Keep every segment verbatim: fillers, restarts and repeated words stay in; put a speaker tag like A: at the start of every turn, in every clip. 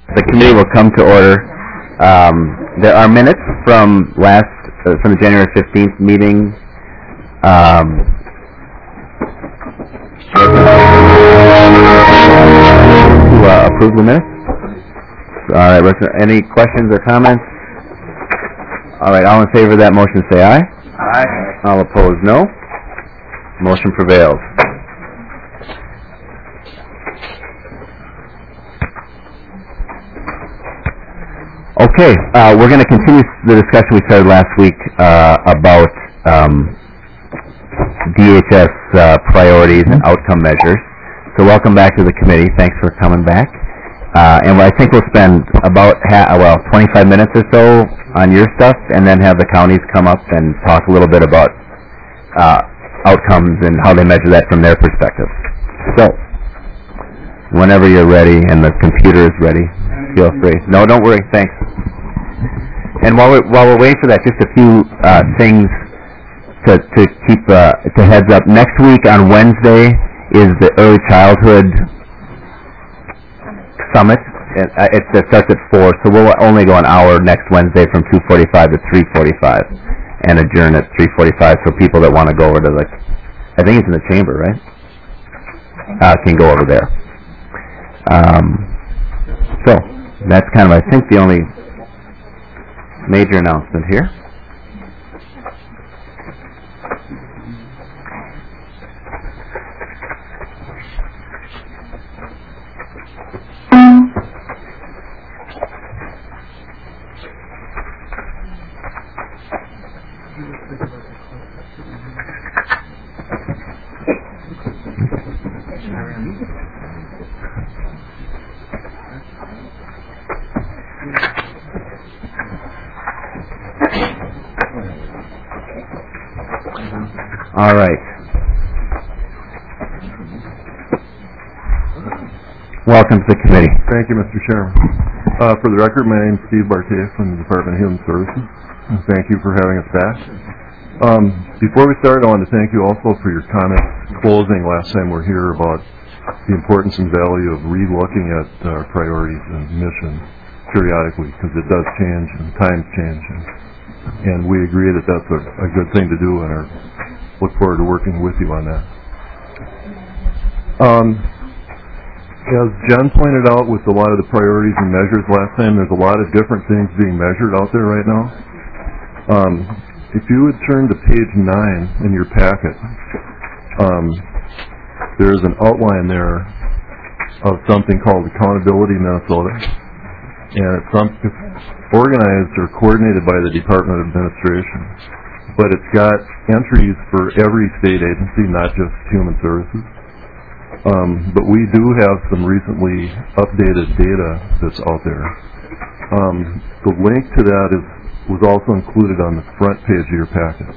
A: The committee will come to order. Um, there are minutes from last, uh, from the January fifteenth meeting. Um, to uh, approve the minutes. All right. Any questions or comments? All right. All in favor of that motion, say aye.
B: Aye.
A: All opposed, no. Motion prevails. Okay, uh, we're going to continue the discussion we started last week uh, about um, D H S uh, priorities and outcome measures. So welcome back to the committee. Thanks for coming back. Uh, and I think we'll spend about ha- well twenty-five minutes or so on your stuff, and then have the counties come up and talk a little bit about uh, outcomes and how they measure that from their perspective. So, whenever you're ready and the computer is ready, feel free. No, don't worry. Thanks. And while we're, while we're waiting for that, just a few uh, things to, to keep uh, to heads up. Next week on Wednesday is the Early Childhood Summit. It, it, it starts at four, so we'll only go an hour next Wednesday from two forty-five to three forty-five, and adjourn at three forty-five for people that want to go over to the, I think it's in the chamber, right? Uh, can go over there. Um, so, that's kind of, I think, the only major announcement here. All right. Welcome to the committee.
C: Thank you, Mister Chairman. Uh, for the record, my name is Steve Bartier from the Department of Human Services. And thank you for having us back. Um, before we start, I want to thank you also for your comments closing last time we were here about the importance and value of re-looking at our priorities and mission periodically, because it does change and times change. And, and we agree that that's a, a good thing to do, and are look forward to working with you on that. Um, as Jen pointed out with a lot of the priorities and measures last time, there's a lot of different things being measured out there right now. Um, if you would turn to page nine in your packet, um, there's an outline there of something called Accountability Minnesota, and it's, some, it's organized or coordinated by the Department of Administration. But it's got entries for every state agency, not just Human Services. Um, but we do have some recently updated data that's out there. Um, the link to that is was also included on the front page of your packet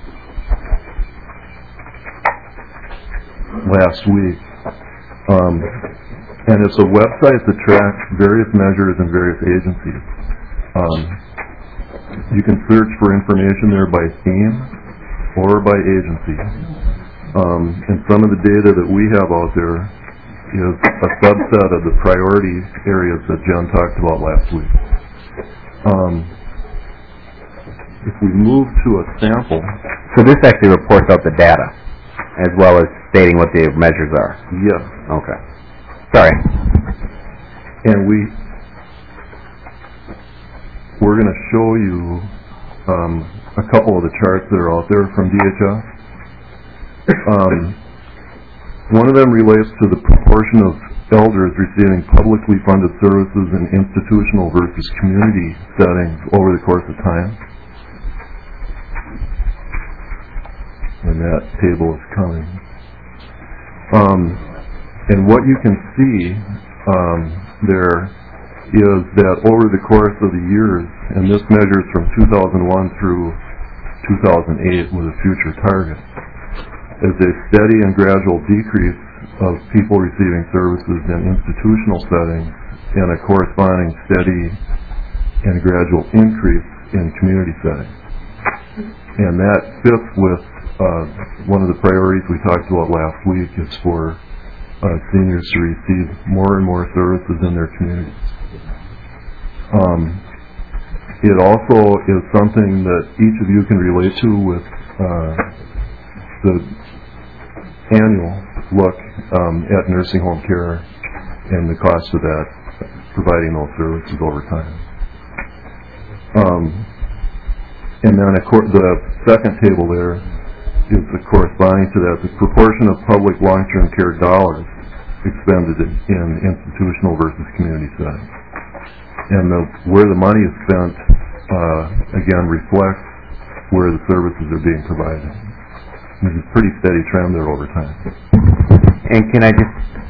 C: last week. Um, and it's a website that tracks various measures and various agencies. Um, You can search for information there by theme or by agency. Um, and some of the data that we have out there is a subset of the priority areas that Jen talked about last week. Um, if we move to a sample...
A: So this actually reports out the data, as well as stating what the measures are?
C: Yes.
A: Okay. Sorry.
C: And we... We're going to show you um, a couple of the charts that are out there from D H S. Um, one of them relates to the proportion of elders receiving publicly funded services in institutional versus community settings over the course of time. And that table is coming. Um, and what you can see um, there is that over the course of the years, and this measures from two thousand one through two thousand eight with a future target, is a steady and gradual decrease of people receiving services in institutional settings and a corresponding steady and gradual increase in community settings. And that fits with uh, one of the priorities we talked about last week, is for uh, seniors to receive more and more services in their communities. it also is something that each of you can relate to with uh, the annual look um, at nursing home care and the cost of that, providing those services over time. Um, and then of course, the second table there is the corresponding to that, the proportion of public long-term care dollars expended in, in institutional versus community settings. And the, where the money is spent, uh, again, reflects where the services are being provided. There's a pretty steady trend there over time.
A: And can I just,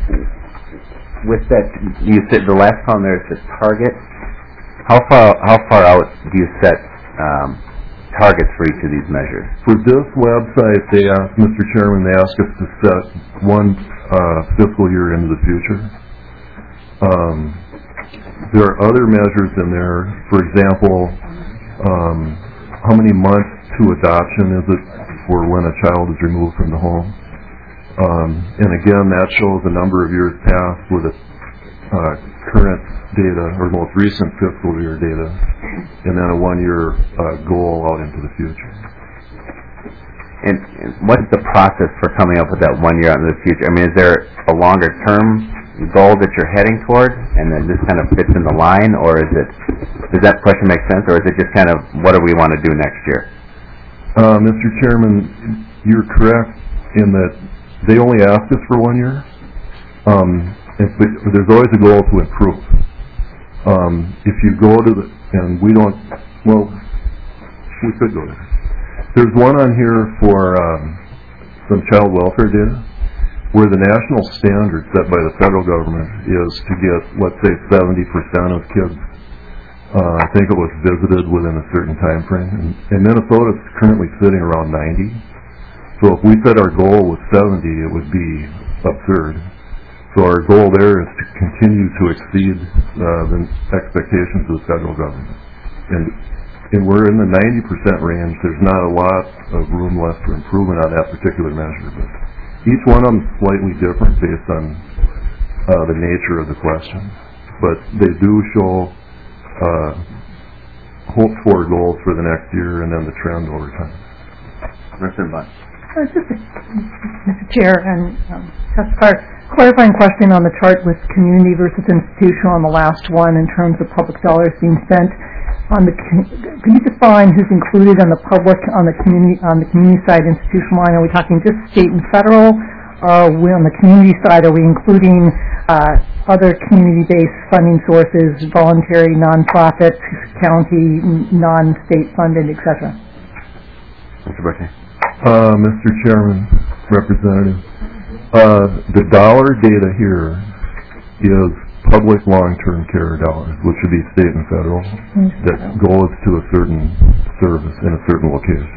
A: with that, you said the last column there is the target. How far how far out do you set um, targets for each of these measures?
C: For this website, they asked, Mister Chairman, they asked us to set one uh, fiscal year into the future. Um, there are other measures in there. For example, um, how many months to adoption is it for when a child is removed from the home? Um, and again, that shows a number of years past with a uh, current data, or most recent fiscal year data, and then a one-year uh, goal out into the future.
A: And, and what's the process for coming up with that one year out into the future? I mean, is there a longer-term goal that you're heading toward, and then this kind of fits in the line, or is it, does that question make sense, or is it just kind of, what do we want to do next year?
C: Uh, Mister Chairman, you're correct in that they only asked us for one year. Um, if we, there's always a goal to improve. Um, if you go to the, and we don't, well, we could go there. There's one on here for um, some child welfare data, where the national standard set by the federal government is to get, let's say, seventy percent of kids, uh, I think it was visited within a certain time frame. And, and Minnesota's currently sitting around ninety. So if we said our goal was seventy, it would be absurd. So our goal there is to continue to exceed uh, the expectations of the federal government. And, and we're in the ninety percent range. There's not a lot of room left for improvement on that particular measure. But each one of them is slightly different based on uh, the nature of the question. But they do show uh, hoped for goals for the next year and then the trend over time.
A: Mister Bunt.
B: Uh, just, Mister Chair, and um, a clarifying question on the chart with community versus institutional on the last one in terms of public dollars being spent. On the, can you define who's included on the public, on the community, on the community side institutional line? Are we talking just state and federal? Or are we on the community side? Are we including uh, other community-based funding sources, voluntary, nonprofit, county, non-state funded, et cetera?
A: Mister Bushney.
C: Uh, Mister Chairman, Representative, uh, the dollar data here is public long-term care dollars, which would be state and federal, mm-hmm. that goes to a certain service in a certain location.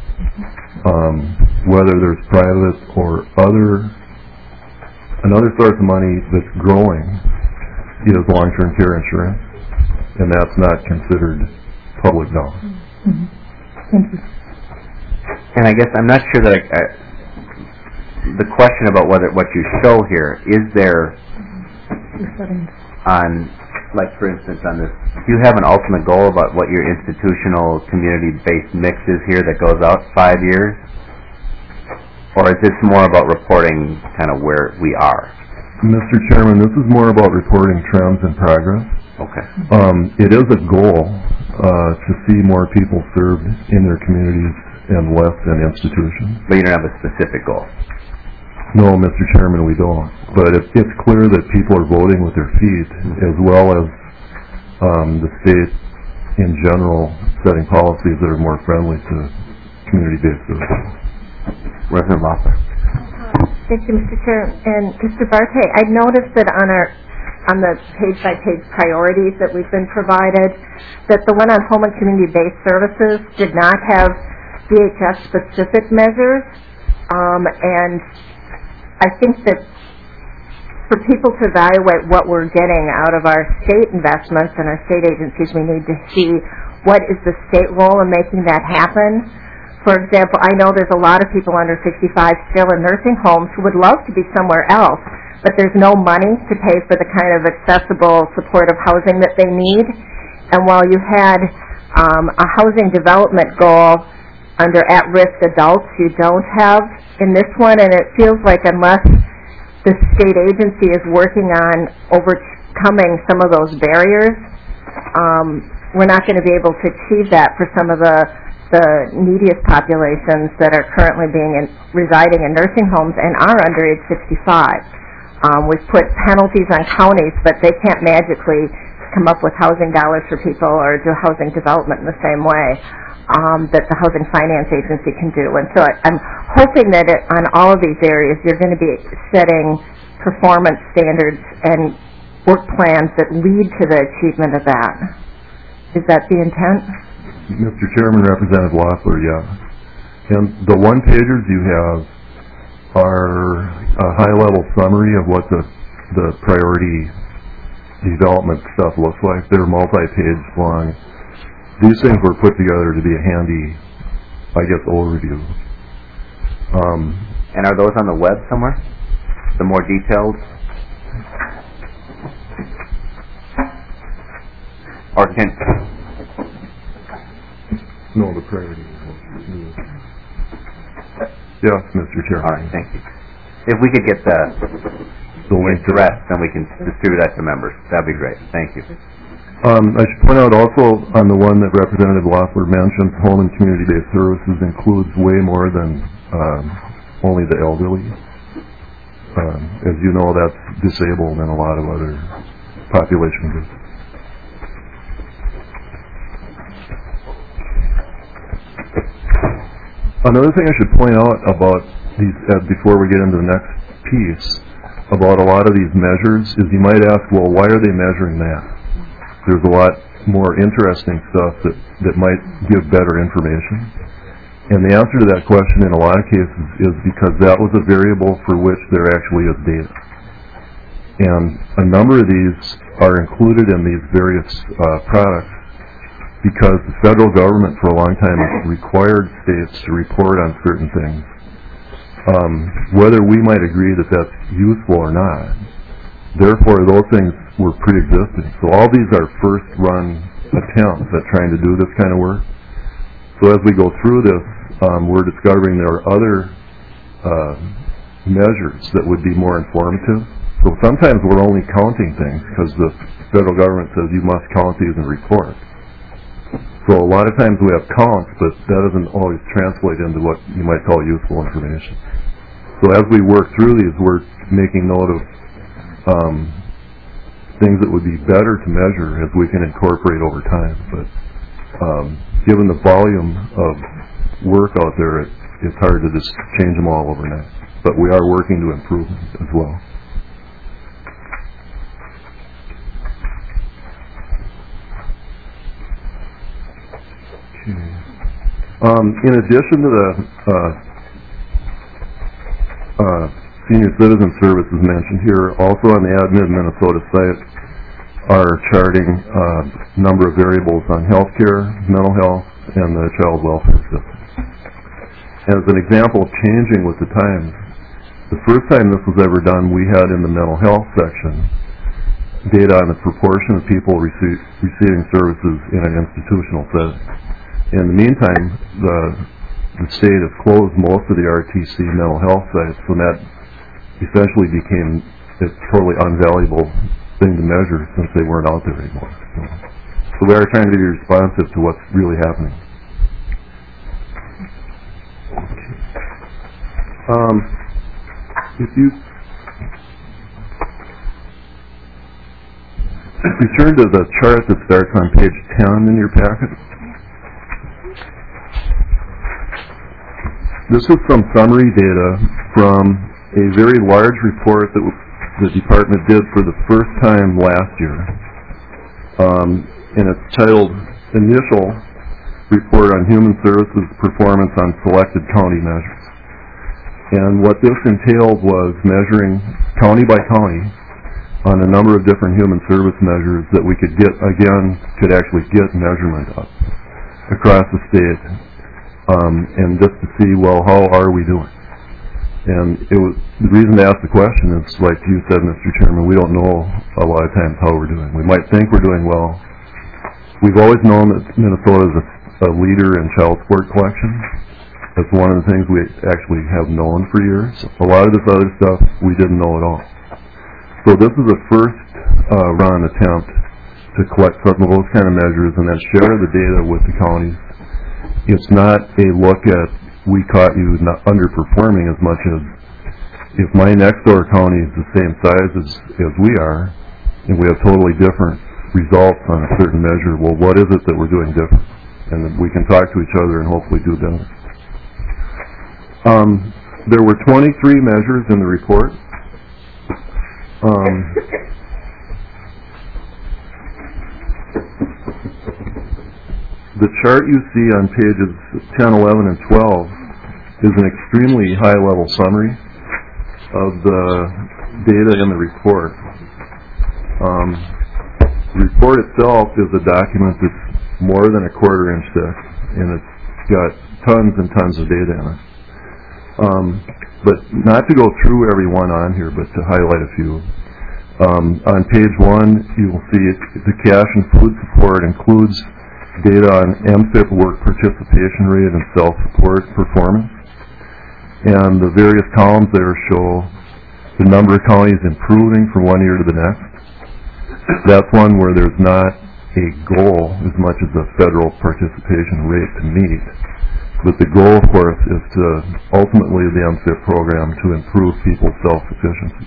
C: Um, whether there's private or other, another source of money that's growing is long-term care insurance, and that's not considered public dollars.
B: Mm-hmm. Thank you.
A: And I guess I'm not sure that I, I, the question about whether what you show here, is there on, like for instance on this, do you have an ultimate goal about what your institutional community-based mix is here that goes out five years? Or is this more about reporting kind of where we are?
C: Mister Chairman, this is more about reporting trends and progress.
A: Okay.
C: Um, it is a goal uh, to see more people served in their communities and less in institutions.
A: But you don't have a specific goal?
C: No, Mister Chairman, we don't. But it, it's clear that people are voting with their feet, as well as um, the state in general setting policies that are more friendly to community-based services.
A: Reverend Loffer.
D: Thank you, Mister Chair. And Mister Barte, I noticed that on our on the page-by-page priorities that we've been provided, that the one on home and community-based services did not have D H S-specific measures, um, and I think that for people to evaluate what we're getting out of our state investments and our state agencies, we need to see what is the state role in making that happen. For example, I know there's a lot of people under sixty-five still in nursing homes who would love to be somewhere else, but there's no money to pay for the kind of accessible, supportive housing that they need. And while you had Um, a housing development goal under at-risk adults you don't have in this one, and it feels like unless the state agency is working on overcoming some of those barriers, um, we're not going to be able to achieve that for some of the, the neediest populations that are currently being in, residing in nursing homes and are under age sixty-five. Um, we've put penalties on counties, but they can't magically come up with housing dollars for people or do housing development in the same way um, that the Housing Finance Agency can do. And so I, I'm hoping that it, on all of these areas you're going to be setting performance standards and work plans that lead to the achievement of that. Is that the intent?
C: Mister Chairman, Representative Loeffler, yeah. And the one-pagers you have are a high-level summary of what the, the priority development stuff looks like. They're multi-page long. These things were put together to be a handy, I guess, overview. Um,
A: and are those on the web somewhere? The more detailed? Or can...
C: No, the priority. Yes, Mister Chairman.
A: All right, thank you. If we could get the,
C: the link
A: address, then we can distribute that to members. That'd be great. Thank you.
C: Um, I should point out also on the one that Representative Loeffler mentioned, home and community-based services includes way more than um, only the elderly. Um, as you know, that's disabled and a lot of other population groups. Another thing I should point out about these, uh, before we get into the next piece, about a lot of these measures is you might ask, well, why are they measuring that? There's a lot more interesting stuff that, that might give better information. And the answer to that question in a lot of cases is because that was a variable for which there actually is data. And a number of these are included in these various uh, products because the federal government for a long time required states to report on certain things. Um, whether we might agree that that's useful or not, therefore those things were pre-existing. So all these are first-run attempts at trying to do this kind of work. So as we go through this, um, we're discovering there are other uh, measures that would be more informative. So sometimes we're only counting things because the federal government says you must count these and report. So a lot of times we have counts, but that doesn't always translate into what you might call useful information. So as we work through these, we're making note of um, things that would be better to measure as we can incorporate over time. But um, given the volume of work out there, it, it's hard to just change them all overnight. But we are working to improve them as well. Um, in addition to the uh, uh, senior citizen services mentioned here, also on the Admit Minnesota site are charting a uh, number of variables on healthcare, mental health, and the child welfare system. As an example of changing with the times, the first time this was ever done, we had in the mental health section data on the proportion of people rece receiving services in an institutional setting. In the meantime, the, the state has closed most of the R T C mental health sites, so that essentially became a totally unvaluable thing to measure since they weren't out there anymore. So, so we are trying to be responsive to what's really happening. Okay. Um, if you if you turn to the chart that starts on page ten in your packet. This is some summary data from a very large report that the department did for the first time last year. Um, and it's titled Initial Report on Human Services Performance on Selected County Measures. And what this entailed was measuring county by county on a number of different human service measures that we could get, again, could actually get measurement of across the state. Um, and just to see, well, how are we doing? And it was the reason to ask the question is, like you said, Mister Chairman, we don't know a lot of times how we're doing. We might think we're doing well, we've always known that Minnesota is a, a leader in child support collection. That's one of the things we actually have known for years. A lot of this other stuff we didn't know at all. So this is a first uh, run attempt to collect some of those kind of measures and then share the data with the counties. It's not a look at we caught you not underperforming as much as if my next door county is the same size as, as we are and we have totally different results on a certain measure, well, what is it that we're doing different? And we can talk to each other and hopefully do better. Um, there were twenty-three measures in the report. Um, the chart you see on pages ten, eleven, and twelve is an extremely high-level summary of the data in the report. Um, the report itself is a document that's more than a quarter inch thick, and it's got tons and tons of data in it. Um, but not to go through every one on here, but to highlight a few. Um, on page one, you will see it, the cash and food support includes data on M S I P work participation rate and self-support performance. And the various columns there show the number of counties improving from one year to the next. That's one where there's not a goal as much as a federal participation rate to meet. But the goal, of course, is to ultimately the M S I P program to improve people's self-sufficiency.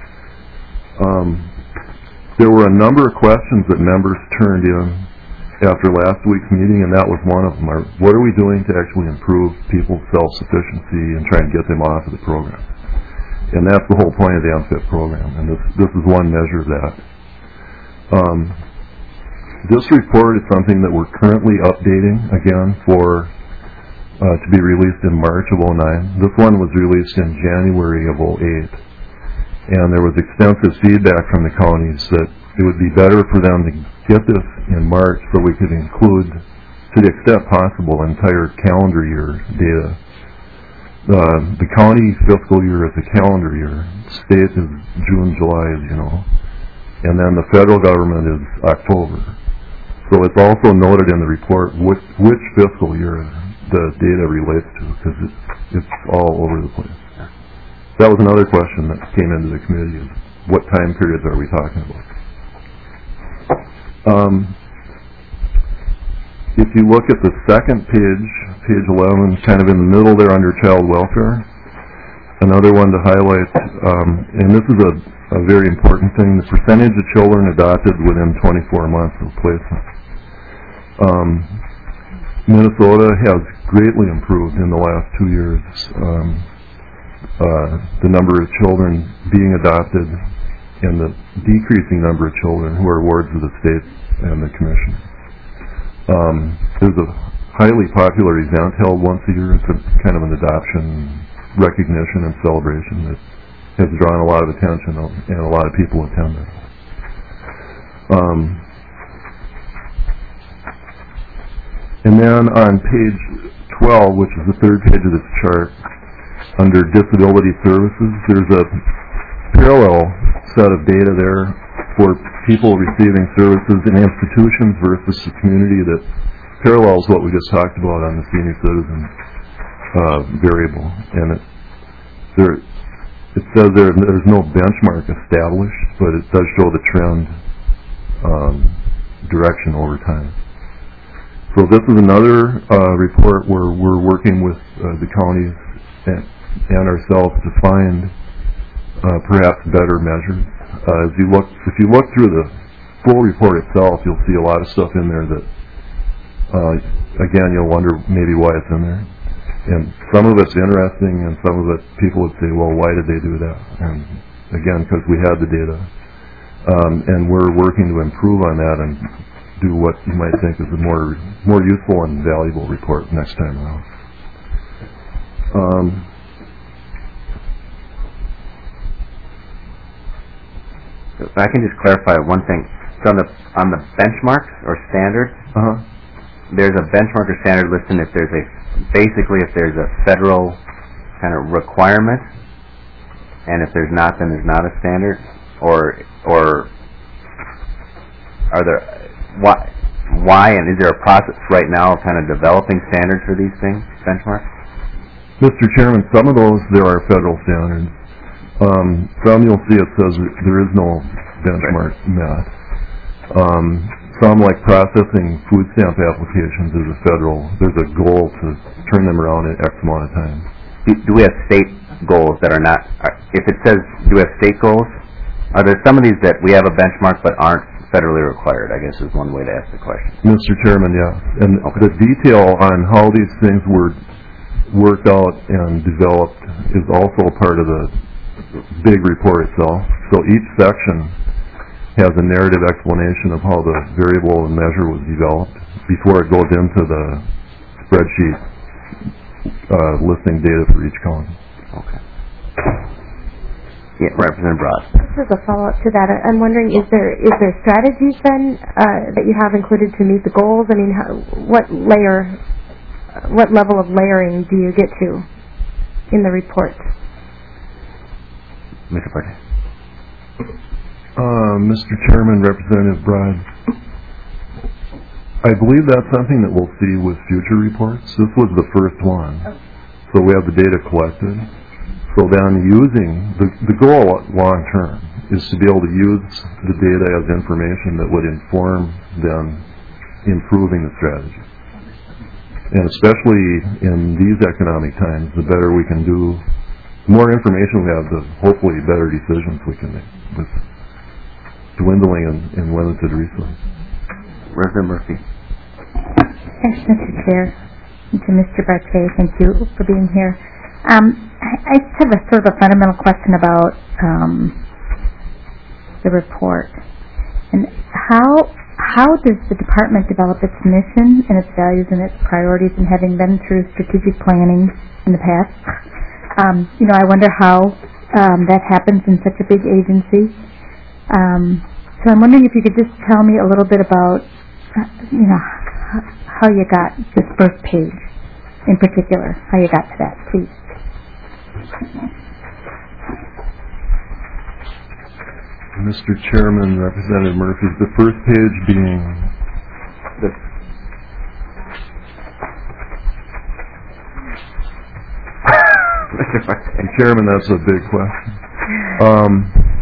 C: Um, there were a number of questions that members turned in after last week's meeting, and that was one of them. Are, what are we doing to actually improve people's self-sufficiency and try and get them off of the program? And that's the whole point of the M S I P program, and this, this is one measure of that. Um, this report is something that we're currently updating, again, for uh, to be released in March of oh nine. This one was released in January of oh eight. And there was extensive feedback from the counties that it would be better for them to get this in March so we could include, to the extent possible, entire calendar year data. Uh, the county fiscal year is a calendar year. State is June, July, as you know. And then the federal government is October. So it's also noted in the report which, which fiscal year the data relates to, because it, it's all over the place. That was another question that came into the committee, is what time periods are we talking about? Um, if you look at the second page, page eleven, kind of in the middle there under child welfare, another one to highlight, um, and this is a, a very important thing, the percentage of children adopted within twenty-four months of placement. Um, Minnesota has greatly improved in the last two years. Um, Uh, the number of children being adopted and the decreasing number of children who are wards of the state and the commission. Um, there's a highly popular event held once a year. It's a, kind of an adoption recognition and celebration that has drawn a lot of attention, and a lot of people attend it. Um, and then on page twelve, which is the third page of this chart, under disability services, there's a parallel set of data there for people receiving services in institutions versus the community that parallels what we just talked about on the senior citizen uh, variable. And it, there, it says there there's no benchmark established, but it does show the trend um, direction over time. So this is another uh, report where we're working with uh, the counties and, and ourselves to find uh, perhaps better measures. Uh, as you look, if you look through the full report itself, you'll see a lot of stuff in there that, uh, again, you'll wonder maybe why it's in there. And some of it's interesting, and some of it people would say, well, why did they do that? And again, because we had the data. Um, and we're working to improve on that and do what you might think is a more more useful and valuable report next time around. Um,
A: if I can just clarify one thing. So on the on the benchmarks or standards,
C: uh-huh.
A: there's a benchmark or standard listed if there's a basically if there's a federal kind of requirement, and if there's not, then there's not a standard, or or are there why why, and is there a process right now of kind of developing standards for these things, benchmarks?
C: Mister Chairman, some of those, there are federal standards. Um, some you'll see it says there is no benchmark met. Um, some, like processing food stamp applications, is a federal. There's a goal to turn them around in X amount of time.
A: Do, do we have state goals that are not, are, if it says, do we have state goals? Are there some of these that we have a benchmark but aren't federally required, I guess is one way to ask the question.
C: Mister Chairman, yes. And
A: okay.
C: the detail on how these things were worked out and developed is also part of the big report itself. So each section has a narrative explanation of how the variable and measure was developed before it goes into the spreadsheet uh, listing data for each column.
A: Okay. Yeah, Representative Broad.
E: Just as a follow-up to that, I'm wondering, is there is there strategies then uh, that you have included to meet the goals? I mean, how, what layer, what level of layering do you get to in the report?
A: Mister Partey.
C: Uh, Mister Chairman, Representative Broad, I believe that's something that we'll see with future reports. This was the first one, so we have the data collected. So then using, the, the goal long term is to be able to use the data as information that would inform then improving the strategy. And especially in these economic times, the better we can do, the more information we have, the hopefully better decisions we can make with dwindling and, and limited resources.
A: Representative Murphy.
F: Thanks, Mister Chair. And to Mister Bartay, thank you for being here. Um, I, I just have a sort of a fundamental question about um, the report. And how how does the department develop its mission and its values and its priorities, and having been through strategic planning in the past? Um, you know, I wonder how um, that happens in such a big agency. Um, so I'm wondering if you could just tell me a little bit about, uh, you know, h- how you got this first page in particular, how you got to that, please.
C: Mister Chairman, Representative Murphy, the first page being
A: the
C: Mister Chairman, that's a big question. Um,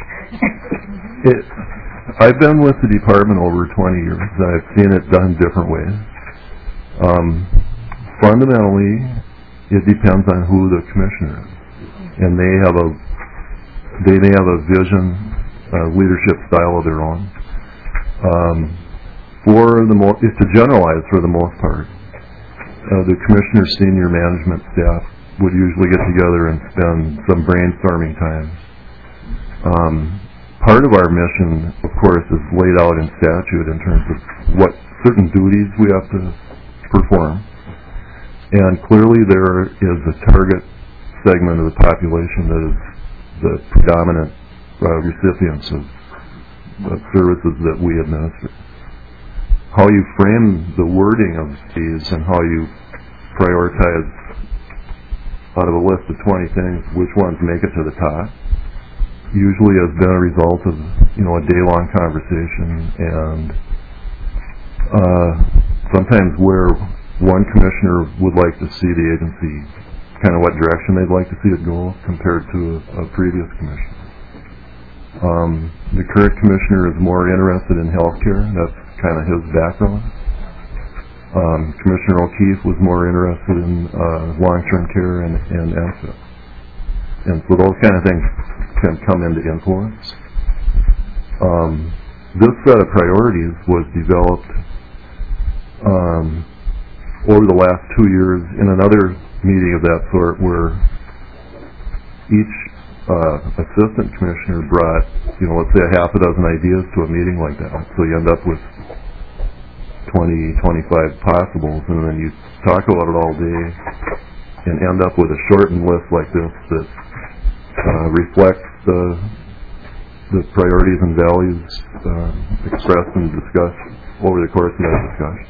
C: it, I've been with the department over twenty years. I've seen it done different ways. Um, fundamentally, it depends on who the commissioner is, and they have a they may have a vision, a leadership style of their own. Um, for the mo- it's to generalize for the most part, uh, the commissioner's senior management staff would usually get together and spend some brainstorming time. Um, part of our mission, of course, is laid out in statute in terms of what certain duties we have to perform. And clearly there is a target segment of the population that is the predominant uh, recipients of uh, services that we administer. How you frame the wording of these and how you prioritize out of a list of twenty things, which ones make it to the top, usually has been a result of, you know, a day-long conversation and uh, sometimes where one commissioner would like to see the agency, kind of what direction they'd like to see it go compared to a, a previous commissioner. Um, the current commissioner is more interested in healthcare. That's kind of his background. Um, Commissioner O'Keefe was more interested in uh, long-term care and, and M F I P. And so those kind of things can come into influence. Um, this set of priorities was developed um, over the last two years in another meeting of that sort where each uh, assistant commissioner brought, you know, let's say a half a dozen ideas to a meeting like that. So you end up with twenty, twenty-five possibles, and then you talk about it all day and end up with a shortened list like this that uh, reflects the the priorities and values uh, expressed and discussed over the course of that discussion.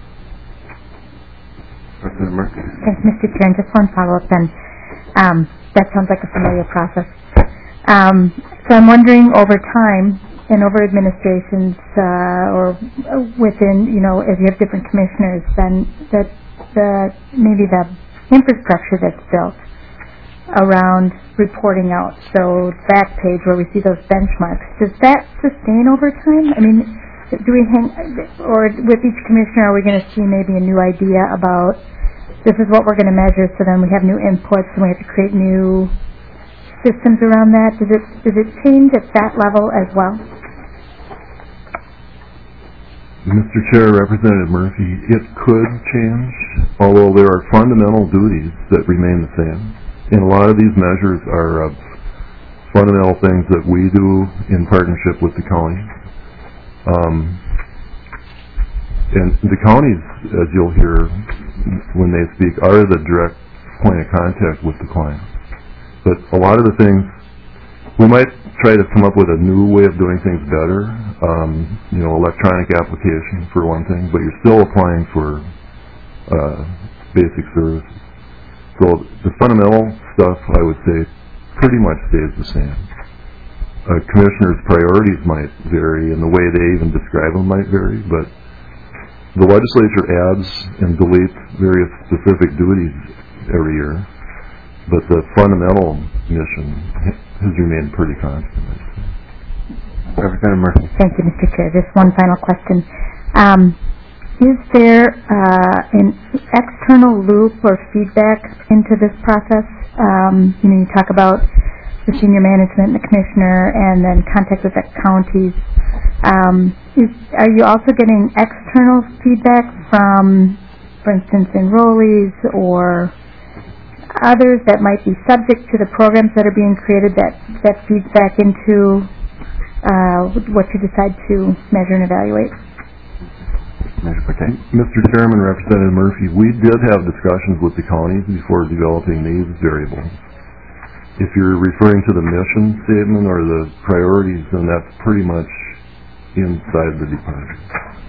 F: Thanks, Mister Chair. And just one follow-up then. Um, that sounds like a familiar process. Um, so I'm wondering, over time, and over administrations uh, or within, you know, if you have different commissioners, then that the maybe the infrastructure that's built around reporting out. So back page where we see those benchmarks, does that sustain over time? I mean, do we hang, or with each commissioner, are we going to see maybe a new idea about this is what we're going to measure? So then we have new inputs and we have to create new systems around that. Does it does it change at that level as well?
C: Mister Chair, Representative Murphy, it could change, although there are fundamental duties that remain the same. And a lot of these measures are uh, fundamental things that we do in partnership with the county. Um, and the counties, as you'll hear when they speak, are the direct point of contact with the client. But a lot of the things, we might try to come up with a new way of doing things better, um, you know, electronic application for one thing, but you're still applying for uh, basic services. So the fundamental stuff, I would say, pretty much stays the same. A commissioner's priorities might vary, and the way they even describe them might vary, but the legislature adds and deletes various specific duties every year, but the fundamental mission has remained pretty constant.
A: Representative Murphy.
F: Thank you, Mister Chair. Just one final question. Um, Is there uh, an external loop or feedback into this process? Um, you know, you talk about the senior management and the commissioner and then contact with the counties. Um, is, are you also getting external feedback from, for instance, enrollees or others that might be subject to the programs that are being created that, that feeds back into uh, what you decide to measure and evaluate?
C: Mister Chairman, Representative Murphy, we did have discussions with the counties before developing these variables. If you're referring to the mission statement or the priorities, then that's pretty much inside the department.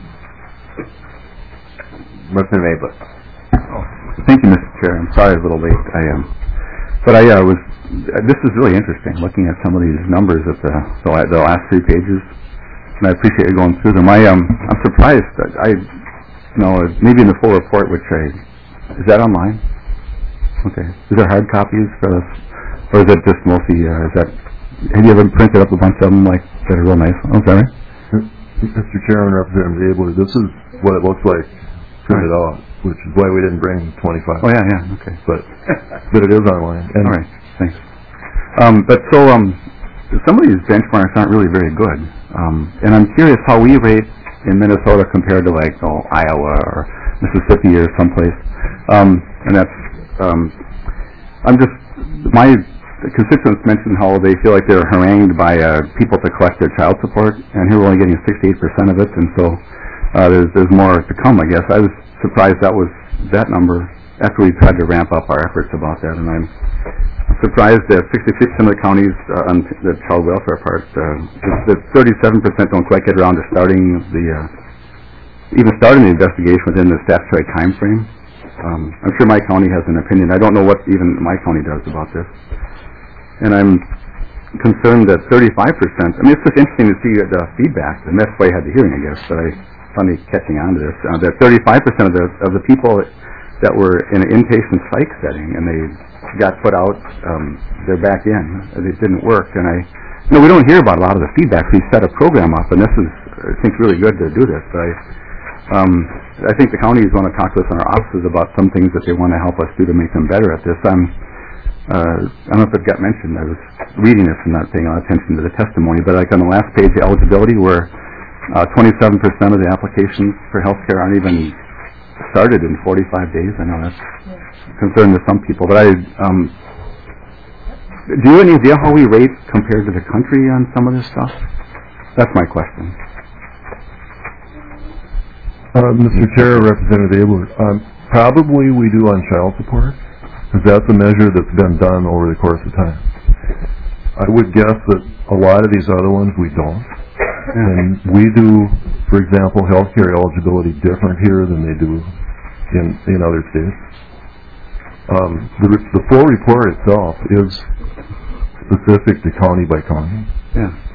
A: Representative Abel.
G: Oh, thank you, Mister Chair. I'm sorry I was a little late. I am, um, but I uh, was. Uh, this is really interesting. Looking at some of these numbers at the the, the last three pages. And I appreciate you going through them. I um, I'm surprised that I, you know, maybe in the full report, which I, is that online? Okay. Is there hard copies for this, or is it just mostly? Uh, is that? Have you ever printed up a bunch of them like that are real nice? Oh, sorry.
C: Mister Chairman, Representative Abel, this is what it looks like printed right. out, which is why we didn't bring twenty-five.
G: Oh yeah, yeah, okay.
C: But but it is online. And
G: all right, thanks. Um, but so um. Some of these benchmarks aren't really very good, um, and I'm curious how we rate in Minnesota compared to like oh, Iowa or Mississippi or someplace. Um, and that's um, I'm just my constituents mentioned how they feel like they're harangued by uh, people to collect their child support, and here we're only getting sixty-eight percent of it, and so uh, there's there's more to come. I guess I was surprised that was that number after we tried to ramp up our efforts about that, and I'm surprised that sixty-six percent of the counties uh, on the child welfare part, uh, that thirty-seven percent don't quite get around to starting the, uh, even starting the investigation within the statutory time frame. Um, I'm sure my county has an opinion. I don't know what even my county does about this. And I'm concerned that thirty-five percent, I mean, it's just interesting to see the feedback, and that's why I had the hearing, I guess, but I finally catching on to this, uh, that thirty-five percent of the, of the people that were in an inpatient psych setting, and they got put out, um, they're back in. It didn't work, and I, you know, we don't hear about a lot of the feedback. We set a program up, and this is, I think, really good to do this. But I, um, I think the counties want to talk to us in our offices about some things that they want to help us do to make them better at this. I'm, uh, I don't know if it got mentioned. I was reading this and not paying a lot of attention to the testimony, but like on the last page, the eligibility, where uh, twenty-seven percent of the applications for health care aren't even started in forty-five days. I know that's concern to some people, but I, um, do you have any idea how we rate compared to the country on some of this stuff? That's my question.
C: Uh, Mister Chair, Representative Abel, um, probably we do on child support, because that's a measure that's been done over the course of time. I would guess that a lot of these other ones we don't. And we do, for example, healthcare eligibility different here than they do in, in other states. Um, the, the full report itself is specific to county by county.
G: Yeah.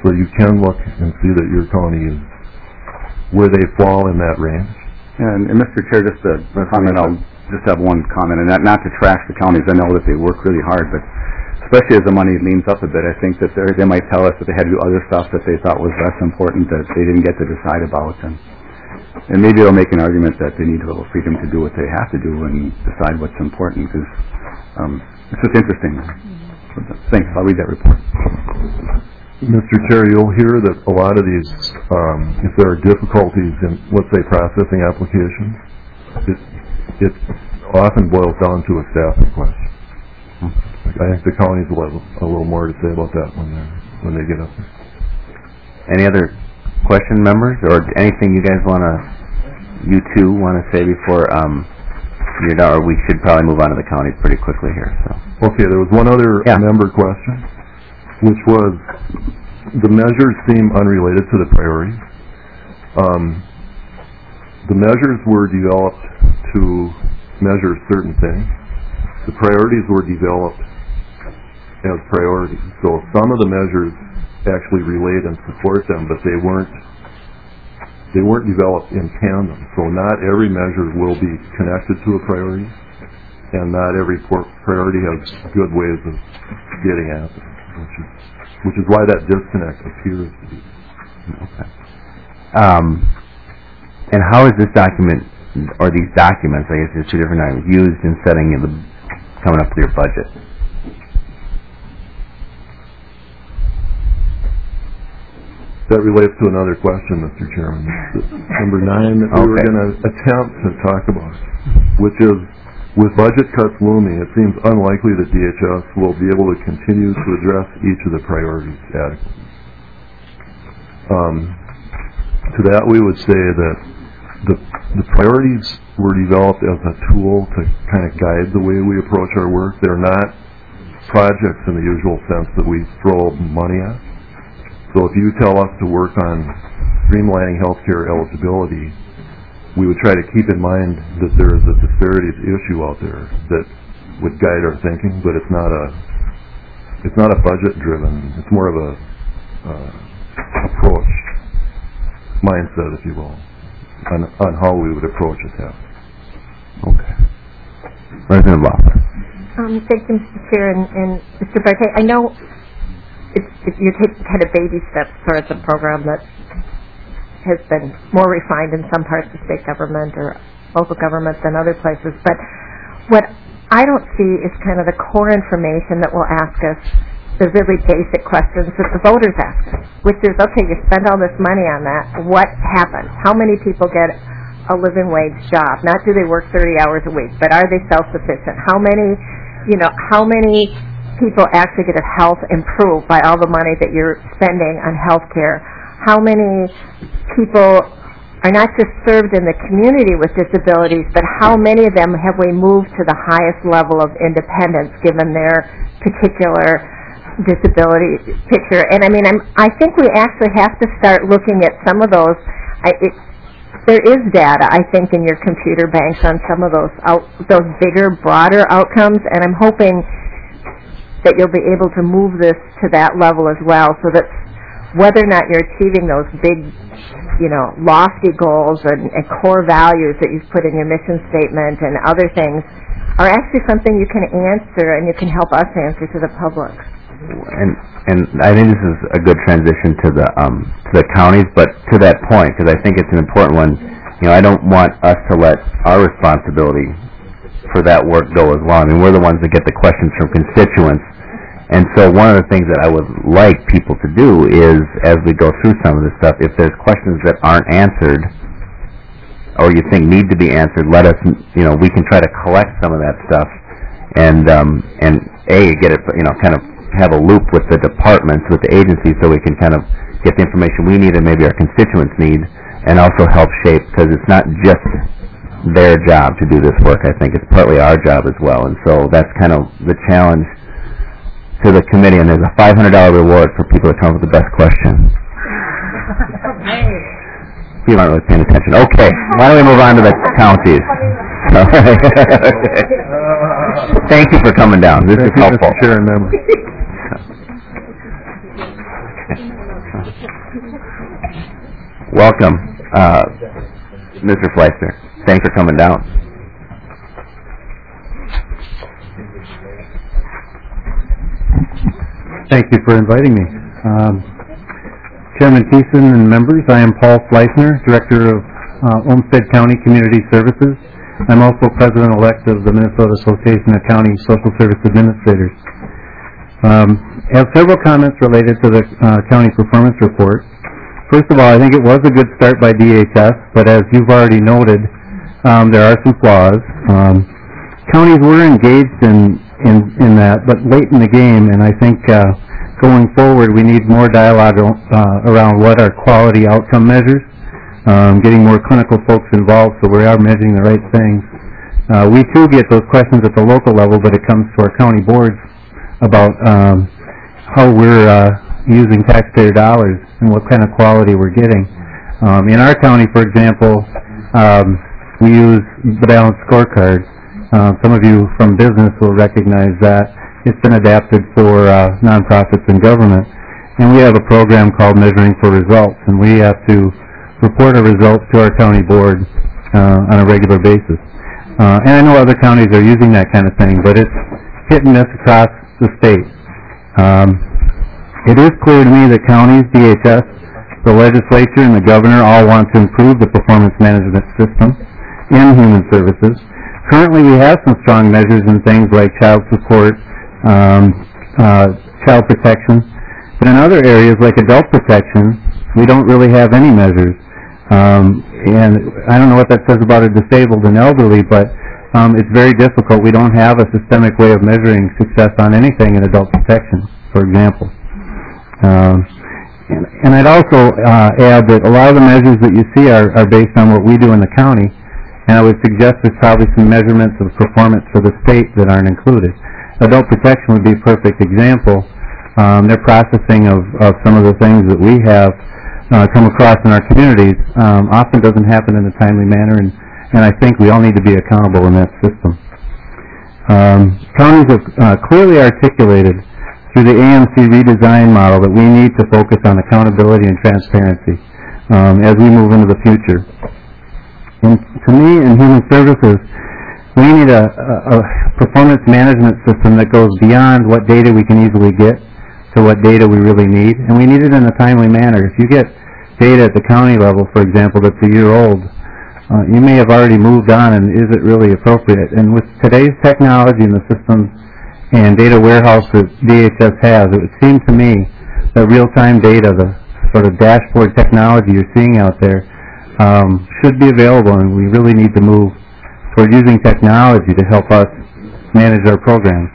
C: So you can look and see that your county is where they fall in that range.
G: And, and Mister Chair, just a comment, I'll just have one comment, and not, not to trash the counties. I know that they work really hard, but especially as the money leans up a bit, I think that they might tell us that they had to do other stuff that they thought was less important that they didn't get to decide about. And, and maybe they'll make an argument that they need a little freedom to do what they have to do and decide what's important, because um, it's just interesting. Thanks. I'll read that report.
C: Mister Chair, you'll hear that a lot of these, um, if there are difficulties in, let's say, processing applications, it, it often boils down to a staffing question. I think the counties will have a little more to say about that when they when they get up there.
A: Any other question, members, or anything you guys want to, you two want to say before um, you're done? Or we should probably move on to the counties pretty quickly here. So.
C: Okay, there was one other
A: yeah.
C: member question, which was the measures seem unrelated to the priorities. Um, the measures were developed to measure certain things. The priorities were developed as priorities. So some of the measures actually relate and support them, but they weren't they weren't developed in tandem. So not every measure will be connected to a priority, and not every priority has good ways of getting at it, which is which is why that disconnect appears to be.
A: Okay. Um, and how is this document, or these documents, I guess there's two different items, used in setting the, coming up with your budget?
C: That relates to another question, Mister Chairman. Number nine that we
A: okay.
C: were going to attempt to talk about, which is, with budget cuts looming, it seems unlikely that D H S will be able to continue to address each of the priorities adequately. Um, to that we would say that the, the priorities were developed as a tool to kind of guide the way we approach our work. They're not projects in the usual sense that we throw money at. So if you tell us to work on streamlining healthcare eligibility, we would try to keep in mind that there is a disparities issue out there that would guide our thinking, but it's not a it's not a budget driven. It's more of a uh, approach mindset, if you will, on on how we would approach a task.
A: Okay. President Loftus.
D: Um, thank you, Mister Chair, and, and Mister Barte. I know it's, it's, you're taking kind of baby steps towards a program that has been more refined in some parts of state government or local government than other places. But what I don't see is kind of the core information that will ask us the really basic questions that the voters ask us, which is, okay, you spend all this money on that. What happens? How many people get a living wage job? Not do they work thirty hours a week, but are they self-sufficient? How many, you know, how many people actually get their health improved by all the money that you're spending on health care? How many people are not just served in the community with disabilities, but how many of them have we moved to the highest level of independence given their particular disability picture? And I mean, I'm, I think we actually have to start looking at some of those. I, it, there is data, I think, in your computer banks on some of those out, those bigger, broader outcomes, and I'm hoping that you'll be able to move this to that level as well, so that whether or not you're achieving those big, you know, lofty goals and, and core values that you've put in your mission statement and other things are actually something you can answer and you can help us answer to the public.
A: And and I think this is a good transition to the um, to the counties, but to that point, because I think it's an important one. You know, I don't want us to let our responsibility for that work go as well. I mean, we're the ones that get the questions from constituents. And so one of the things that I would like people to do is, as we go through some of this stuff, if there's questions that aren't answered or you think need to be answered, let us, you know, we can try to collect some of that stuff and, um, and A, get it, you know, kind of have a loop with the departments, with the agencies, so we can kind of get the information we need and maybe our constituents need, and also help shape, because it's not just their job to do this work. I think it's partly our job as well. And so that's kind of the challenge to the committee, and there's a five hundred dollars reward for people that come up with the best question. People aren't really paying attention. Okay, why don't we move on to the counties? Okay. Thank you for coming down. This
C: Thank
A: is
C: you,
A: helpful.
C: Mister Chair and members.
A: welcome, uh, Mister Fleissner. Thanks for coming down.
H: Thank you for inviting me. Um, Chairman Thiessen and members, I am Paul Fleissner, Director of uh, Olmsted County Community Services. I'm also President-elect of the Minnesota Association of County Social Service Administrators. Um, I have several comments related to the uh, county performance report. First of all, I think it was a good start by D H S, but as you've already noted, um, there are some flaws. Um, counties were engaged in, in, in that, but late in the game, and I think uh, going forward we need more dialogue uh, around what are quality outcome measures, um, getting more clinical folks involved so we are measuring the right things. Uh, we too get those questions at the local level, but it comes to our county boards about um, how we're uh, using taxpayer dollars and what kind of quality we're getting. Um, in our county, for example, um, we use the balanced scorecard. Uh, some of you from business will recognize that. It's been adapted for uh, nonprofits and government. And we have a program called Measuring for Results, and we have to report our results to our county board uh, on a regular basis. Uh, and I know other counties are using that kind of thing, but it's hit and miss across the state. Um, it is clear to me that counties, D H S, the legislature, and the governor all want to improve the performance management system in human services. Currently, we have some strong measures in things like child support, um, uh, child protection, but in other areas like adult protection, we don't really have any measures. Um, and I don't know what that says about a disabled and elderly, but um, it's very difficult. We don't have a systemic way of measuring success on anything in adult protection, for example. Um, and, and I'd also uh, add that a lot of the measures that you see are, are based on what we do in the county, and I would suggest there's probably some measurements of performance for the state that aren't included. Adult protection would be a perfect example. Um, their processing of, of some of the things that we have uh, come across in our communities um, often doesn't happen in a timely manner, and, and I think we all need to be accountable in that system. Um, counties have uh, clearly articulated through the A M C redesign model that we need to focus on accountability and transparency um, as we move into the future. And to me, in human services, we need a, a, a performance management system that goes beyond what data we can easily get to what data we really need, and we need it in a timely manner. If you get data at the county level, for example, that's a year old, uh, you may have already moved on, and is it really appropriate? And with today's technology and the systems and data warehouse that D H S has, it would seem to me that real-time data, the sort of dashboard technology you're seeing out there, um, should be available, and we really need to move toward using technology to help us manage our programs.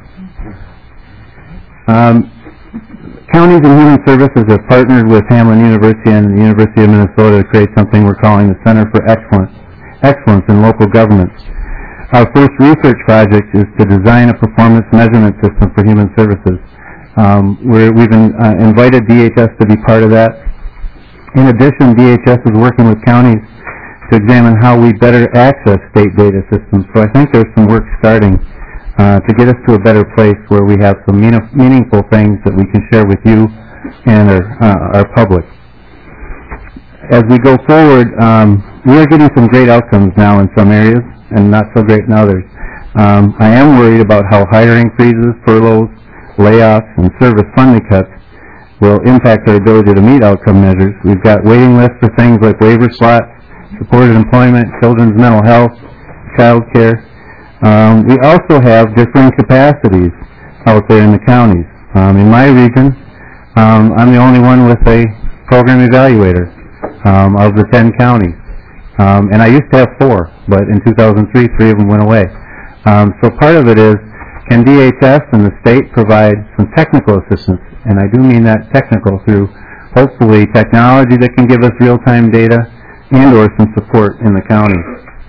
H: Um, counties and human services have partnered with Hamline University and the University of Minnesota to create something we're calling the Center for Excellence, Excellence in Local Governments. Our first research project is to design a performance measurement system for human services. Um, we're, we've in, uh, invited D H S to be part of that. In addition, D H S is working with counties to examine how we better access state data systems. So I think there's some work starting uh, to get us to a better place where we have some mean meaningful things that we can share with you and our, uh, our public. As we go forward, um, we are getting some great outcomes now in some areas and not so great in others. Um, I am worried about how hiring freezes, furloughs, layoffs, and service funding cuts will impact our ability to meet outcome measures. We've got waiting lists for things like waiver slots, supported employment, children's mental health, child care. Um, we also have differing capacities out there in the counties. Um, in my region, um, I'm the only one with a program evaluator um, of the ten counties. Um, and I used to have four, but in two thousand three, three of them went away. Um, so part of it is, can D H S and the state provide some technical assistance? And I do mean that technical through, hopefully, technology that can give us real-time data and or some support in the county.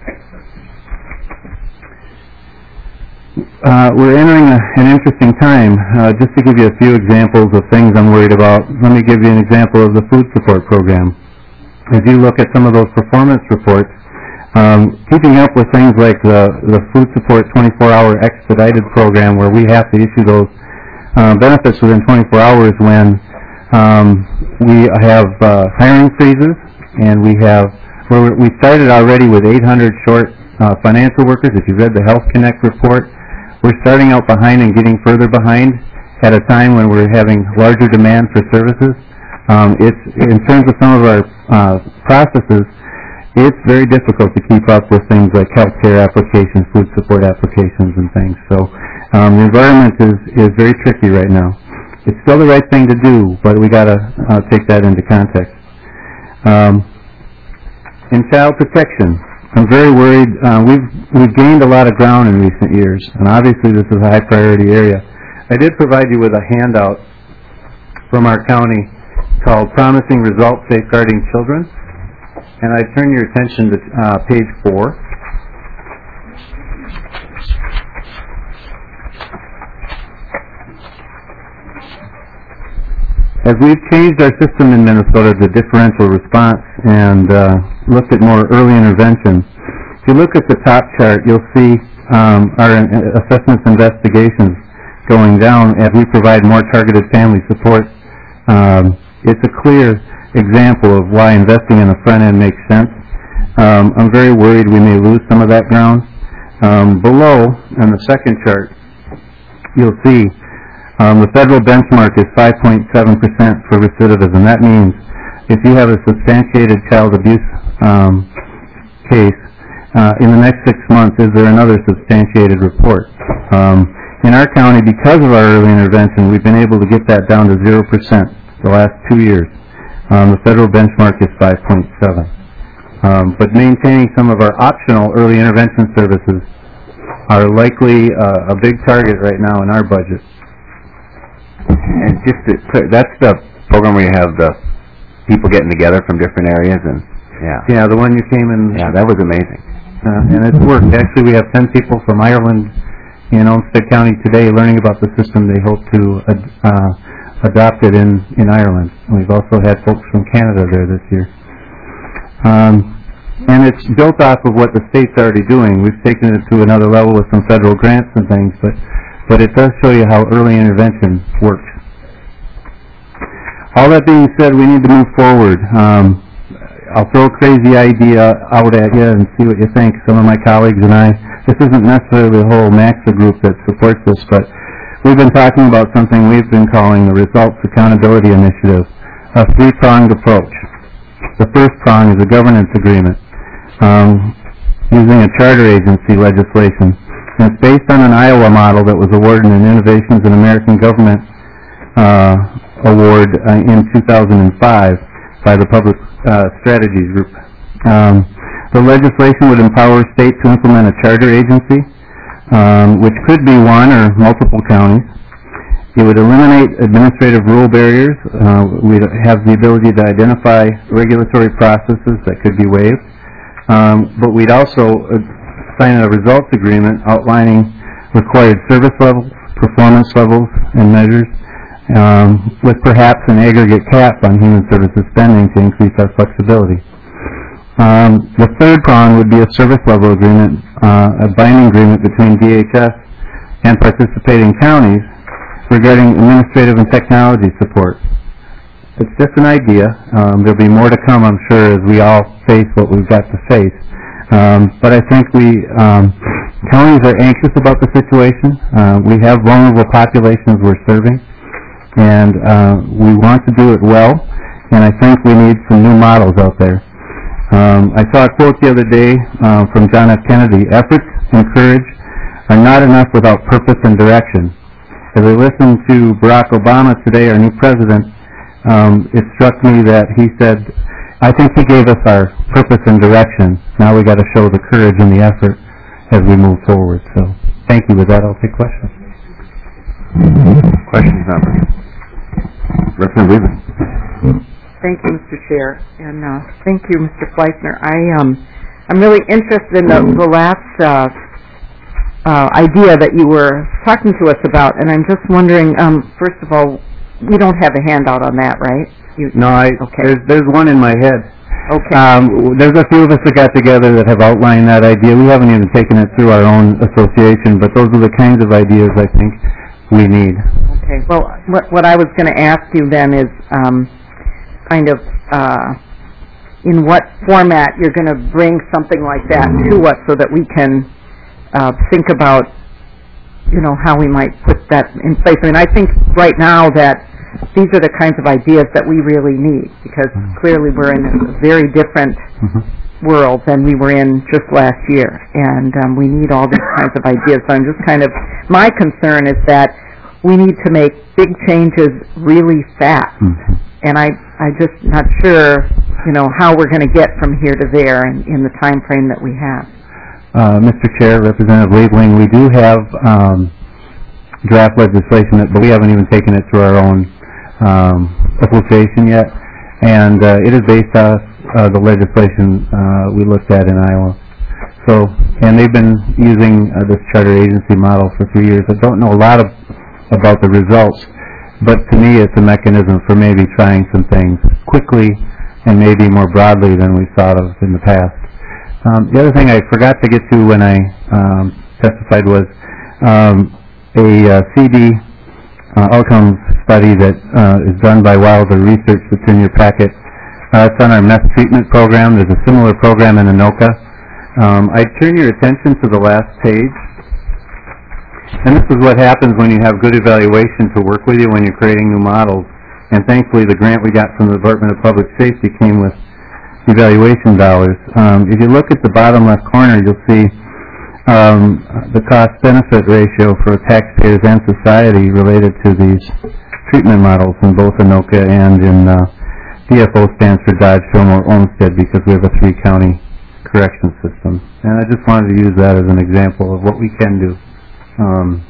H: Uh, we're entering a, an interesting time. Uh, just to give you a few examples of things I'm worried about, let me give you an example of the food support program. As you look at some of those performance reports, um, keeping up with things like the, the food support twenty-four hour expedited program where we have to issue those uh, benefits within twenty-four hours when um, we have uh, hiring freezes and we have, we're, we started already with eight hundred short uh, financial workers. If you read the Health Connect report, we're starting out behind and getting further behind at a time when we're having larger demand for services. Um, it's, in terms of some of our uh, processes, it's very difficult to keep up with things like healthcare applications, food support applications, and things. So um, the environment is, is very tricky right now. It's still the right thing to do, but we got to uh, take that into context. Um, in child protection, I'm very worried. Uh, we've we've gained a lot of ground in recent years, and obviously this is a high priority area. I did provide you with a handout from our county called Promising Results Safeguarding Children, and I turn your attention to uh, page four. As we've changed our system in Minnesota to differential response and uh, looked at more early intervention, if you look at the top chart, you'll see um, our assessments investigations going down as we provide more targeted family support. Um, it's a clear example of why investing in the front end makes sense. Um, I'm very worried we may lose some of that ground. Um, below, on the second chart, you'll see um, the federal benchmark is five point seven percent for recidivism. That means if you have a substantiated child abuse um, case, uh, in the next six months, is there another substantiated report? Um, in our county, because of our early intervention, we've been able to get that down to zero percent the last two years. Um, the federal benchmark is five point seven. Um, but maintaining some of our optional early intervention services are likely uh, a big target right now in our budget.
A: And just to clear, that's the program where you have the people getting together from different areas, and yeah,
H: Yeah, the one you came in.
A: yeah, that was amazing.
H: Uh, and it's worked. Actually, we have ten people from Ireland in Olmsted County today learning about the system. They hope to ad, uh, adopt it in, in Ireland. And we've also had folks from Canada there this year. Um, and it's built off of what the state's already doing. We've taken it to another level with some federal grants and things, but, but it does show you how early intervention works. All that being said, we need to move forward. Um, I'll throw a crazy idea out at you and see what you think. Some of my colleagues and I, this isn't necessarily the whole MAXA group that supports this, but we've been talking about something we've been calling the Results Accountability Initiative, a three-pronged approach. The first prong is a governance agreement um, using a charter agency legislation. And it's based on an Iowa model that was awarded an Innovations in American Government uh, award uh, in two thousand five by the Public uh, Strategies Group. Um, the legislation would empower states to implement a charter agency, um, which could be one or multiple counties. It would eliminate administrative rule barriers. Uh, we'd have the ability to identify regulatory processes that could be waived. Um, but we'd also uh, sign a results agreement outlining required service levels, performance levels, and measures, um, with perhaps an aggregate cap on human services spending to increase our flexibility. Um, the third prong would be a service level agreement, uh, a binding agreement between D H S and participating counties regarding administrative and technology support. It's just an idea. Um, there'll be more to come, I'm sure, as we all face what we've got to face. Um, but I think we, um, counties are anxious about the situation. Uh, we have vulnerable populations we're serving, and uh, we want to do it well, and I think we need some new models out there. Um, I saw a quote the other day uh, from John F. Kennedy: efforts and courage are not enough without purpose and direction. As I listened to Barack Obama today, our new president, um, it struck me that he said, I think he gave us our purpose and direction. Now we got to show the courage and the effort as we move forward. So thank you. With that, I'll take questions.
A: Questions, members? Representative Weaver.
I: Thank you, Mister Chair, and uh, thank you, Mister Fleissner. I um, I'm really interested in the, the last uh, uh, idea that you were talking to us about, and I'm just wondering. Um, first of all, we don't have a handout on that, right? You,
H: no, I.
I: Okay.
H: There's there's one in my head.
I: Okay.
H: Um, there's a few of us that got together that have outlined that idea. We haven't even taken it through our own association, but those are the kinds of ideas I think we need.
I: Okay. Well, what what I was going to ask you then is. Um, kind of uh, in what format you're going to bring something like that to us so that we can uh, think about, you know, how we might put that in place. I mean, I think right now that these are the kinds of ideas that we really need, because clearly we're in a very different mm-hmm. world than we were in just last year, and um, we need all these kinds of ideas. So I'm just kind of, my concern is that we need to make big changes really fast, mm-hmm. and I, I'm just not sure, you know, how we're going to get from here to there in, in the time frame that we have.
H: Uh, Mister Chair, Representative Liebling, we do have um, draft legislation, that, but we haven't even taken it through our own um, association yet, and uh, it is based off uh, the legislation uh, we looked at in Iowa. So, and they've been using uh, this charter agency model for three years. I don't know a lot of, about the results, but to me it's a mechanism for maybe trying some things quickly and maybe more broadly than we've thought of in the past. Um, the other thing I forgot to get to when I um, testified was um, a uh, C D uh, outcomes study that uh, is done by Wilder Research that's in your packet. Uh, it's on our meth treatment program. There's a similar program in Anoka. Um, I turn your attention to the last page. And this is what happens when you have good evaluation to work with you when you're creating new models. And thankfully the grant we got from the Department of Public Safety came with evaluation dollars. Um, if you look at the bottom left corner, you'll see um, the cost-benefit ratio for taxpayers and society related to these treatment models in both Anoka and in uh, D F O stands for Dodge, Fillmore, Olmsted, because we have a three-county correction system. And I just wanted to use that as an example of what we can do. Um,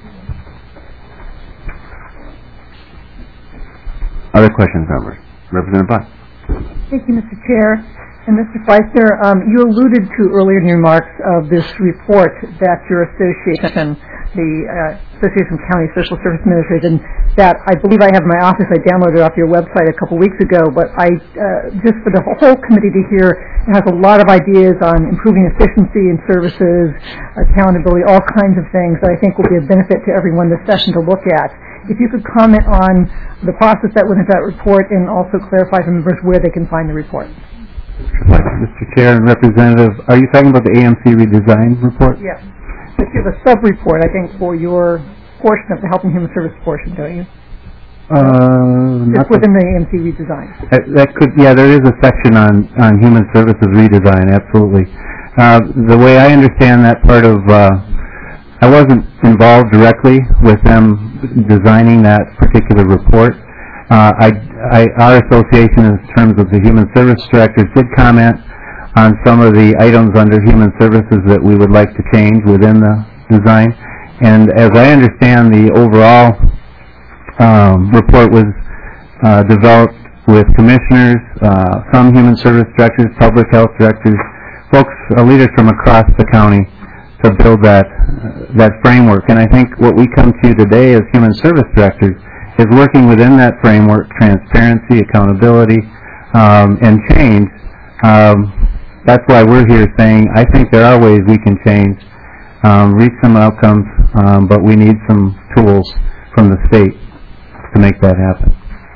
A: Other questions, members? Representative Buck.
B: Thank you, Mister Chair. And Mister Fleischner, um, you alluded to earlier in your remarks of this report that your association, the uh, Association of County Social Service Administrators, and that I believe I have in my office. I downloaded it off your website a couple weeks ago, but I, uh, just for the whole committee to hear, it has a lot of ideas on improving efficiency in services, accountability, all kinds of things that I think will be a benefit to everyone this session to look at. If you could comment on the process that went into that report and also clarify for members where they can find the report.
H: Mister Chair and Representative, are you talking about the A M C redesign report?
B: Yes. But you have a sub-report, I think, for your portion of the Health and Human Service portion, don't you?
H: Uh,
B: It's within the A M C redesign.
H: That, that could, yeah, there is a section on, on human services redesign, absolutely. Uh, the way I understand that part of, uh, I wasn't involved directly with them designing that particular report. Uh, I, I, our association, in terms of the human service directors, did comment on some of the items under human services that we would like to change within the design. And as I understand, the overall um, report was uh, developed with commissioners, uh, some human service directors, public health directors, folks, uh, leaders from across the county to build that uh, that framework. And I think what we come to today as human service directors is working within that framework, transparency, accountability, um, and change. Um, that's why we're here saying I think there are ways we can change, um, reach some outcomes, um, but we need some tools from the state to make that happen.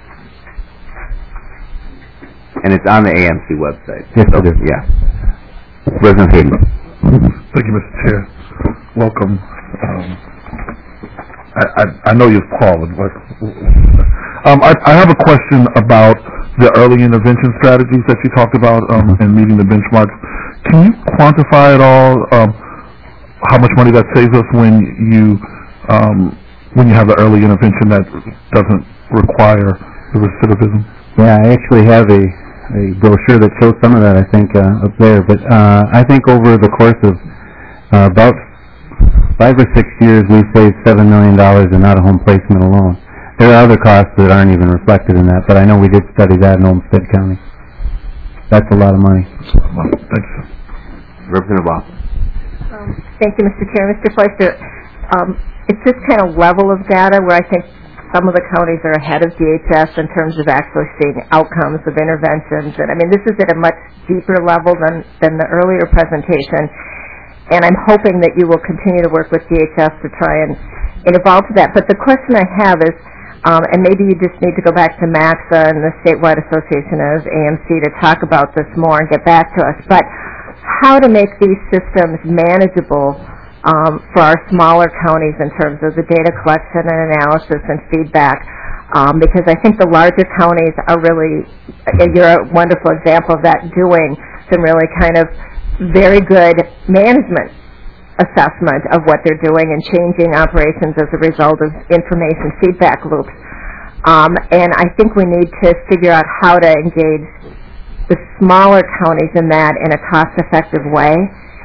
A: And it's on the A M C website.
H: Yes,
A: so,
H: it is.
A: Yeah. President Hayden.
J: Thank you, Mister Chair. Welcome. Um, I, I, I know you've called. Um, I, I have a question about the early intervention strategies that you talked about um, and meeting the benchmarks. Can you quantify at all um, how much money that saves us when you um, when you have the early intervention that doesn't require the recidivism?
H: Yeah, I actually have a, a brochure that shows some of that, I think, uh, up there. But uh, I think over the course of uh, about five or six years, we've saved seven million dollars in out-of-home placement alone. There are other costs that aren't even reflected in that, but I know we did study that in Olmsted County. That's a lot of money.
J: Thank you.
A: Representative Bob.
D: Um, thank you, Mister Chair. Mister Fleischner, um, it's this kind of level of data where I think some of the counties are ahead of D H S in terms of actually seeing outcomes of interventions. And I mean, this is at a much deeper level than, than the earlier presentation. And I'm hoping that you will continue to work with D H S to try and, and evolve to that. But the question I have is, Um, and maybe you just need to go back to MAXA and the statewide association of A M C to talk about this more and get back to us. But how to make these systems manageable um, for our smaller counties in terms of the data collection and analysis and feedback. Um, because I think the larger counties are really, you're a wonderful example of that, doing some really kind of very good management assessment of what they're doing and changing operations as a result of information feedback loops. Um, and I think we need to figure out how to engage the smaller counties in that in a cost-effective way.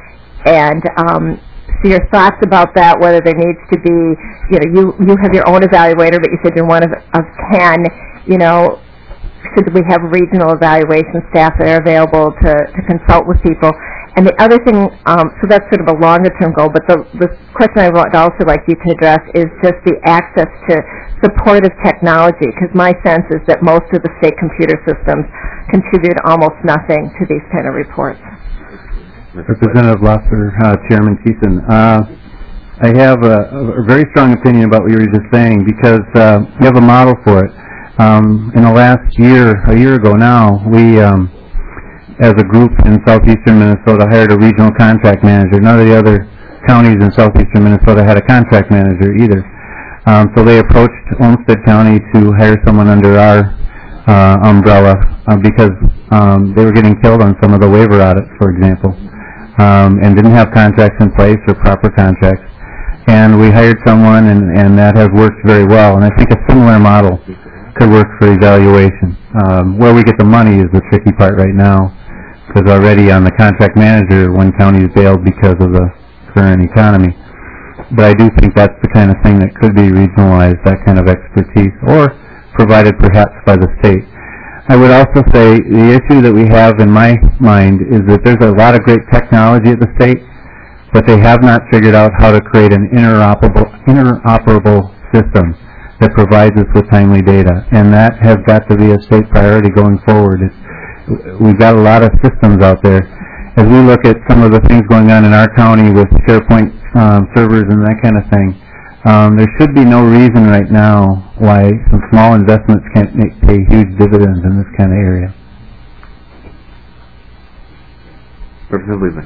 D: And um, so your thoughts about that, whether there needs to be, you know, you, you have your own evaluator, but you said you're one of, of ten, you know, should we have regional evaluation staff that are available to, to consult with people? And the other thing, um, so that's sort of a longer-term goal, but the, the question I would also like you to address is just the access to supportive technology, because my sense is that most of the state computer systems contribute almost nothing to these kind of reports.
H: Representative Losser, uh, Chairman Thiessen. Uh, I have a, a very strong opinion about what you were just saying, because uh, you have a model for it. Um, in the last year, a year ago now, we... Um, as a group in southeastern Minnesota, hired a regional contract manager. None of the other counties in southeastern Minnesota had a contract manager either. Um, so they approached Olmsted County to hire someone under our uh, umbrella uh, because um, they were getting killed on some of the waiver audits, for example, um, and didn't have contracts in place or proper contracts. And we hired someone, and, and that has worked very well. And I think a similar model could work for evaluation. Um, where we get the money is the tricky part right now, because already on the contract manager, one county has bailed because of the current economy. But I do think that's the kind of thing that could be regionalized, that kind of expertise, or provided perhaps by the state. I would also say the issue that we have in my mind is that there's a lot of great technology at the state, but they have not figured out how to create an interoperable, interoperable system that provides us with timely data. And that has got to be a state priority going forward. It's, we've got a lot of systems out there. As we look at some of the things going on in our county with SharePoint um, servers and that kind of thing, um, there should be no reason right now why some small investments can't make, pay huge dividends in this kind of area.
A: Representative Liebman.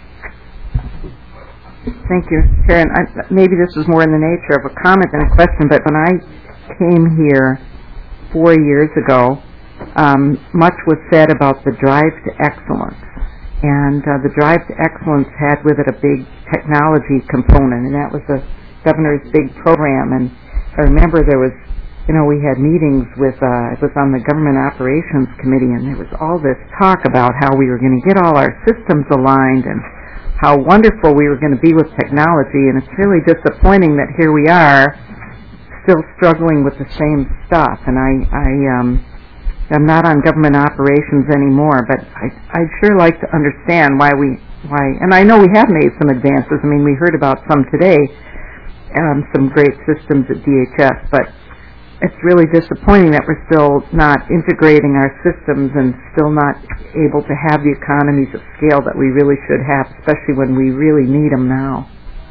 I: Thank you, Sharon. I, maybe this was more in the nature of a comment than a question, but when I came here four years ago, Um, much was said about the drive to excellence, and uh, the drive to excellence had with it a big technology component, and that was the governor's big program. And I remember there was, you know, we had meetings with, uh, it was on the Government Operations Committee, and there was all this talk about how we were going to get all our systems aligned and how wonderful we were going to be with technology, and it's really disappointing that here we are still struggling with the same stuff. And I, I um, I'm not on government operations anymore, but I, I'd sure like to understand why we, why, and I know we have made some advances. I mean, we heard about some today, um, some great systems at D H S, but it's really disappointing that we're still not integrating our systems and still not able to have the economies of scale that we really should have, especially when we really need them now.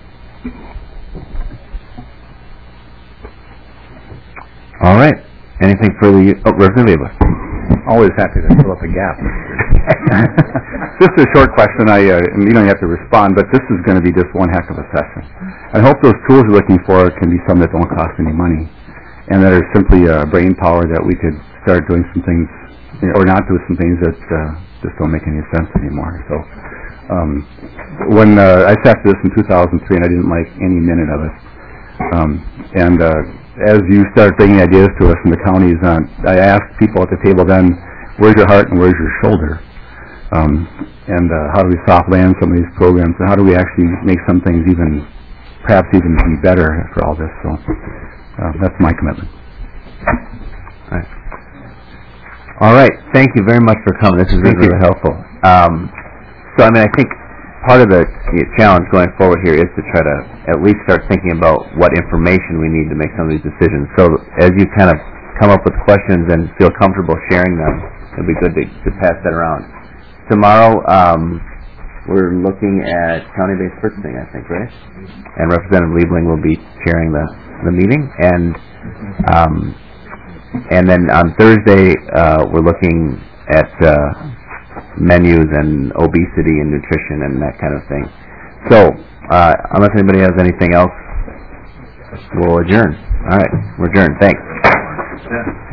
A: All right. Anything further? You, oh, Representative Weber.
G: Always happy to fill up a gap. Just a short question. I, uh, and you don't have to respond, but this is going to be just one heck of a session. I hope those tools you're looking for can be some that don't cost any money, and that are simply uh, brain power that we could start doing some things, or not do some things that uh, just don't make any sense anymore. So, um, when uh, I sat through this in two thousand three, and I didn't like any minute of it, um, and. Uh, As you start bringing ideas to us in the counties, uh, I asked people at the table then, where's your heart and where's your shoulder? Um, and uh, how do we soft land some of these programs, and how do we actually make some things even, perhaps even be better for all this? So uh, that's my commitment.
A: All right. All right. Thank you very much for coming. This is really, really helpful. Um, so, I mean, I think part of the challenge going forward here is to try to at least start thinking about what information we need to make some of these decisions. So as you kind of come up with questions and feel comfortable sharing them, it'll be good to, to pass that around. Tomorrow, um, we're looking at county-based purchasing, I think, right? And Representative Liebling will be chairing the, the meeting. And um, and then on Thursday, uh, we're looking at uh, menus and obesity and nutrition and that kind of thing. So, uh, unless anybody has anything else, we'll adjourn. All right, we're adjourned. Thanks.
C: Yeah.